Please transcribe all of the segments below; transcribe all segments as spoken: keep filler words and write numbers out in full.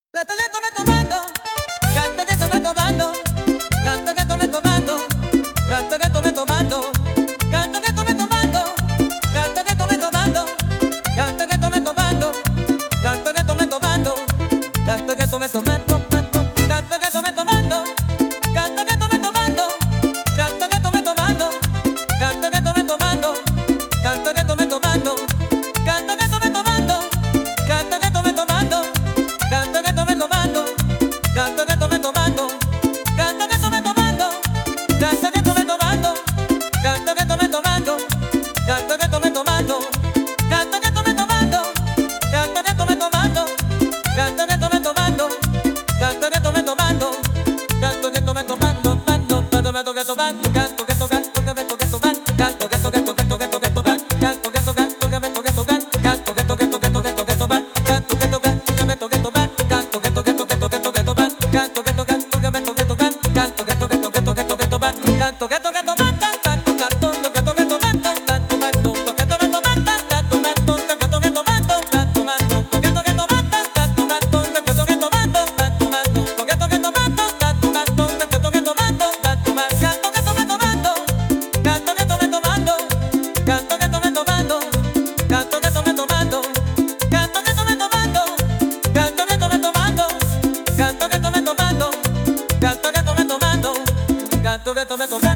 Gato que come tomando, gato que come tomando, gato que come tomando, gato que come tomando, gato que come tomando, gato que come tomando, gato que come tomando, gato que come tomando, gato que come tomando, gato que come tomando, gato que come tomando, gato que come tomando, gato que come tomando, gato que come tomando, gato que come tomando, gato que come tomando. Gato que tome tomando, gato que tome tomando, gato que tome tomando, gato que tome tomando, gato que tome tomando, gato que tome tomando, gato que tome tomando, gato que tome tomando, gato que tome tomando, gato que tome tomando, gato que tome tomando, mando, mando, mando, que tomando, gato que toca, toca, toca, toca, tomando, gato que toca, toca, toca, toca, tomando, gato que toca, toca, toca, toca, gato que toca, toca, toca, toca, tomando, gato que toca, toca, toca, tomando. Gato que toque, toque, toque, toque, toman. Gato que toque, toque, toque, tocan. Gato que toque, toque, toque, toque, toman. Gato que toque, toman, gato, gato, toque, toque, toman, gato, gato, toque, toque, toman, gato, gato, toque, toque, tomando, gato, gato, toque, toque, tomando, gato, gato, toque, toque, tomando, gato, gato, toque, toque, tomando, gato, gato, toque, toque, tomando, gato, gato, que tome tomando, gato que tome tomando, gato que tome tomando, gato que tome tomando, gato que tome tomando. Gato que tome tomando, gato que tome tomando, gato que tome tomando, gato que tome tomando,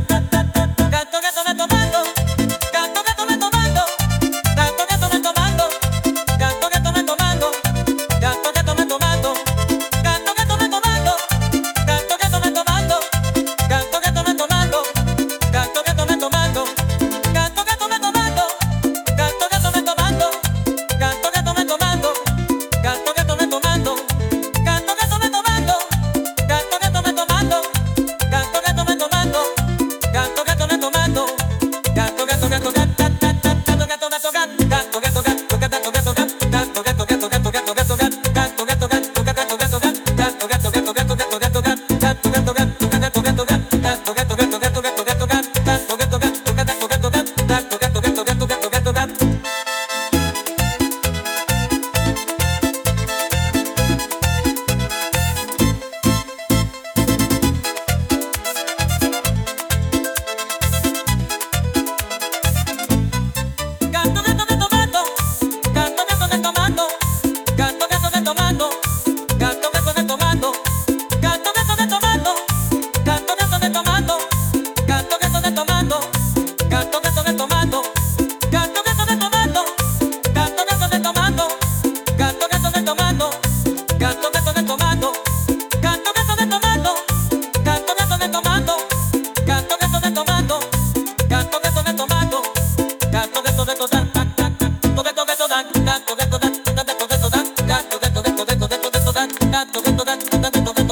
gato que tome tomando, gato que tome tomando, gato que tome tomando, gato que tome tomando, gato que tome tomando, gato que tome tomando, gato que tome tomando, gato que tome tomando, gato que tome tomando, gato que tome tomando, gato que tome tomando, gato que tome tomando. Gato que tome tomando, gato que tome tomando, gato que tome tomando, gato que tome tomando, gato que tome tomando, gato que toque toque, gato que toque toque, gato que toque toque, gato que toque, gato que toque toque, toque toque toque, gato que toque toque toque toque, gato que toque toque toque toque toque, gato que toque toque toque toque, gato que toque toque toque toque toque, gato que toque toque toque toque, gato que toque toque toque toque toque. Gato que tome tomando, gato que tome tomando, gato que tome tomando, gato que tome tomando, gato que tome tomando, gato que tome tomando, gato que tome tomando, gato que tome tomando, gato que tome tomando, gato que tome tomando, gato que tome tomando, gato que tome tomando, gato que tome tomando, gato que tome tomando, gato que tome tomando, gato que tome tomando. Gato que toque toque, toque toque toque, gato que toque toque toque toque, gato que toque toque toque toque, gato que toque toque toque toque.